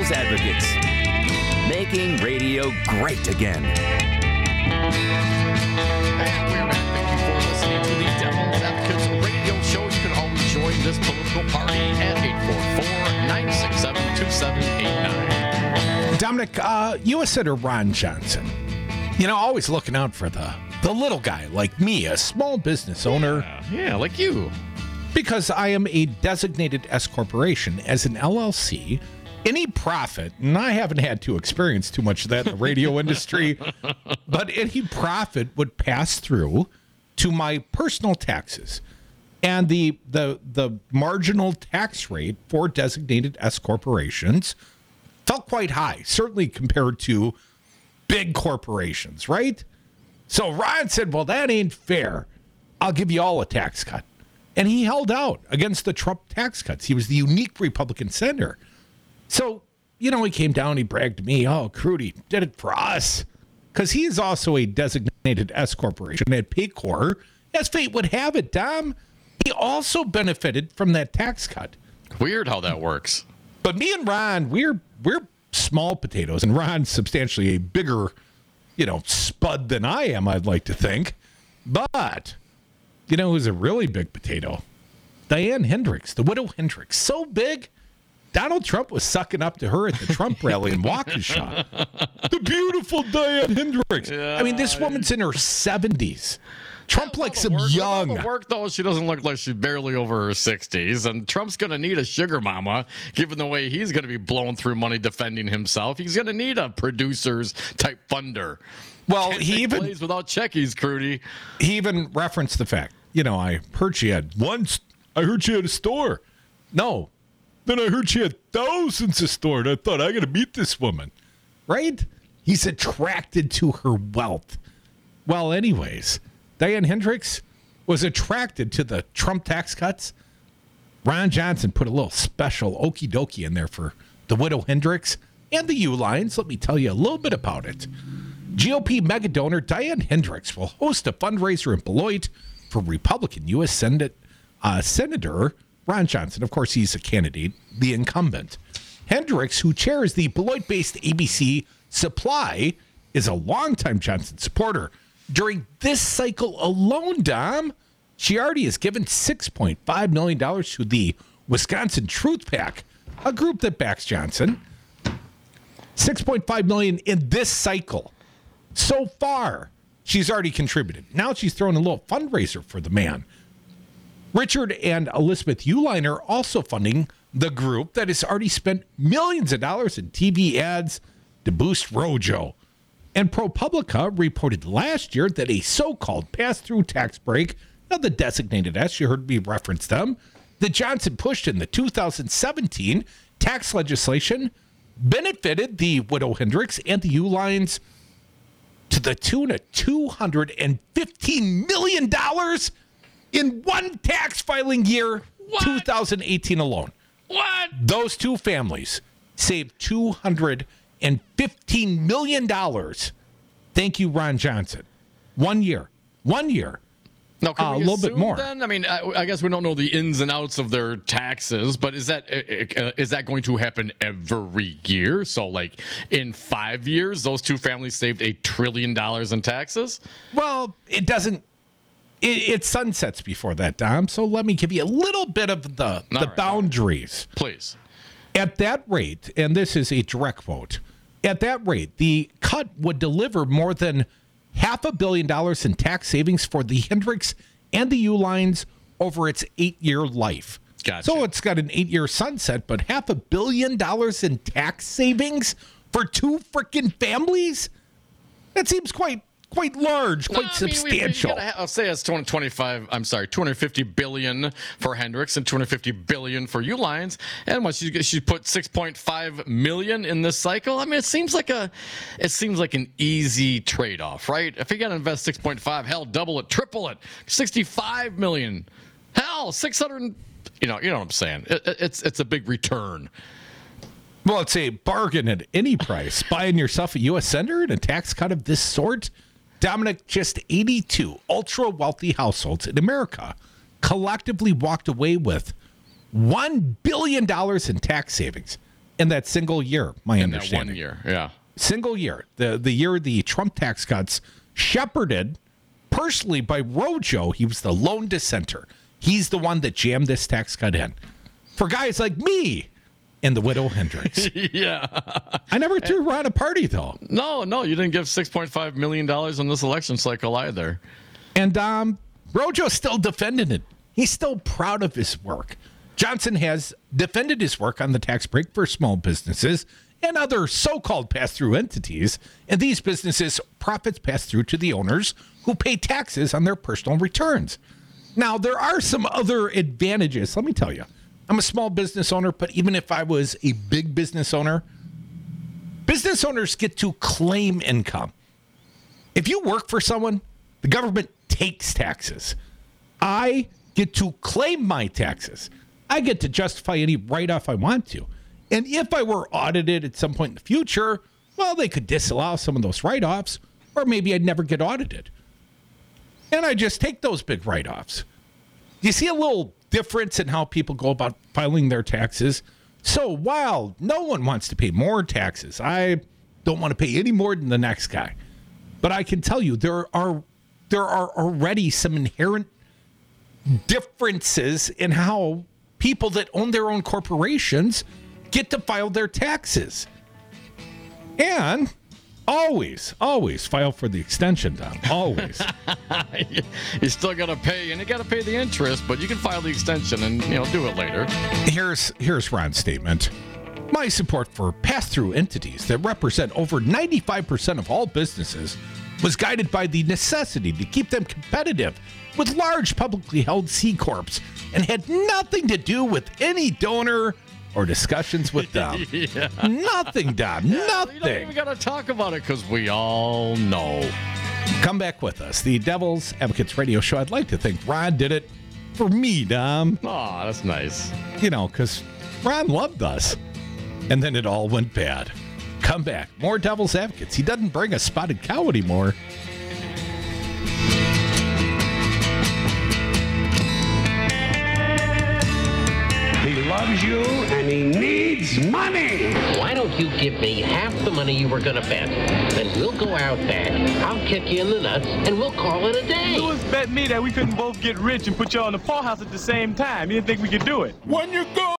tax advocates, making radio great again. And we're back. Thank you for listening to the Devil's Advocates radio show. You can always join this political party at 844-967-2789. Dominic, U.S. Senator Ron Johnson, always looking out for the little guy like me, a small business owner. Yeah, like you. Because I am a designated S corporation. As an LLC, any profit, and I haven't had to experience too much of that in the radio industry, but any profit would pass through to my personal taxes. And the marginal tax rate for designated S corporations felt quite high, certainly compared to big corporations, right? So Ron said, well, that ain't fair. I'll give you all a tax cut. And he held out against the Trump tax cuts. He was the unique Republican senator. So, he came down, he bragged to me, oh, Crudy did it for us. Because he is also a designated S corporation at Paycor. As fate would have it, Dom, he also benefited from that tax cut. Weird how that works. But me and Ron, we're small potatoes, and Ron's substantially a bigger, spud than I am, I'd like to think. But who's a really big potato? Diane Hendricks, the widow Hendricks. So big, Donald Trump was sucking up to her at the Trump rally in Waukesha. The beautiful Diane Hendricks. Yeah, this woman's in her 70s. Trump likes him young. With all the work, though, she doesn't look like she's barely over her 60s. And Trump's going to need a sugar mama, given the way he's going to be blowing through money defending himself. He's going to need a producers type funder. Well, he even plays without checkies, Crudy. He even referenced the fact, I heard she had a store. No. Then I heard she had thousands of stores. I thought, I got to meet this woman. Right? He's attracted to her wealth. Well, anyways, Diane Hendricks was attracted to the Trump tax cuts. Ron Johnson put a little special okie dokie in there for the widow Hendricks and the U'Lines. Let me tell you a little bit about it. GOP mega donor Diane Hendricks will host a fundraiser in Beloit for Republican U.S. Senator Ron Johnson. Of course, he's a candidate, the incumbent. Hendricks, who chairs the Beloit-based ABC Supply, is a longtime Johnson supporter. During this cycle alone, Dom, she already has given $6.5 million to the Wisconsin Truth PAC, a group that backs Johnson. $6.5 million in this cycle. So far, she's already contributed. Now she's throwing a little fundraiser for the man. Richard and Elizabeth U'Line are also funding the group that has already spent millions of dollars in TV ads to boost Rojo. And ProPublica reported last year that a so-called pass-through tax break, now the designated S, you heard me reference them, that Johnson pushed in the 2017 tax legislation benefited the widow Hendricks and the U'Lines to the tune of $215 million in one tax filing year, 2018 alone. What? Those two families saved $215 million. Thank you, Ron Johnson. 1 year. 1 year. Now, can we a little bit more. Then? I guess we don't know the ins and outs of their taxes, but is that going to happen every year? So, like in 5 years, those two families saved $1 trillion in taxes? Well, it doesn't. It sunsets before that, Dom. So let me give you a little bit of the boundaries. Please. At that rate, and this is a direct quote, at that rate, the cut would deliver more than $500 million in tax savings for the Hendricks and the U'Lines over its 8-year life. Gotcha. So it's got an 8-year sunset, but $500 million in tax savings for two freaking families? That seems quite large, quite substantial. I'll say it's 250 billion for Hendricks and 250 billion for U'Lines. And once she put 6.5 million in this cycle, it seems like an easy trade-off, right? If you got to invest 6.5, hell, double it, triple it, 65 million, hell, 600. You know what I'm saying? It's a big return. Well, it's a bargain at any price. Buying yourself a U.S. senator and a tax cut of this sort. Dominic, just 82 ultra-wealthy households in America collectively walked away with $1 billion in tax savings. in that single year, my understanding. That 1 year, yeah. Single year. The year the Trump tax cuts, shepherded personally by Rojo. He was the lone dissenter. He's the one that jammed this tax cut in. For guys like me and the widow Hendricks. Yeah. I never threw Ron a party, though. No, you didn't give $6.5 million on this election cycle either. And Rojo's still defending it. He's still proud of his work. Johnson has defended his work on the tax break for small businesses and other so-called pass-through entities. And these businesses' profits pass through to the owners who pay taxes on their personal returns. Now, there are some other advantages. Let me tell you, I'm a small business owner, but even if I was a big business owners get to claim income. If you work for someone, the government takes taxes. I get to claim my taxes. I get to justify any write-off I want to. And if I were audited at some point in the future, well, they could disallow some of those write-offs, or maybe I'd never get audited. And I just take those big write-offs. You see a little difference in how people go about filing their taxes? So while no one wants to pay more taxes, I don't want to pay any more than the next guy. But I can tell you there are already some inherent differences in how people that own their own corporations get to file their taxes. And always file for the extension, Don. Always. You still got to pay, and you got to pay the interest, but you can file the extension and, do it later. Here's Ron's statement. My support for pass-through entities that represent over 95% of all businesses was guided by the necessity to keep them competitive with large publicly held C Corps and had nothing to do with any donor or discussions with them. Yeah. Nothing, Don. Nothing. You don't even got to talk about it because we all know. Come back with us. The Devil's Advocates Radio Show. I'd like to think Ron did it for me, Dom. Aw, that's nice. Because Ron loved us. And then it all went bad. Come back. More Devil's Advocates. He doesn't bring a spotted cow anymore. He loves you and he needs money. Why don't you give me half the money you were going to bet? Then we'll go out back. I'll kick you in the nuts and we'll call it a day. Louis bet me that we couldn't both get rich and put you all in the poorhouse at the same time. You didn't think we could do it. When you go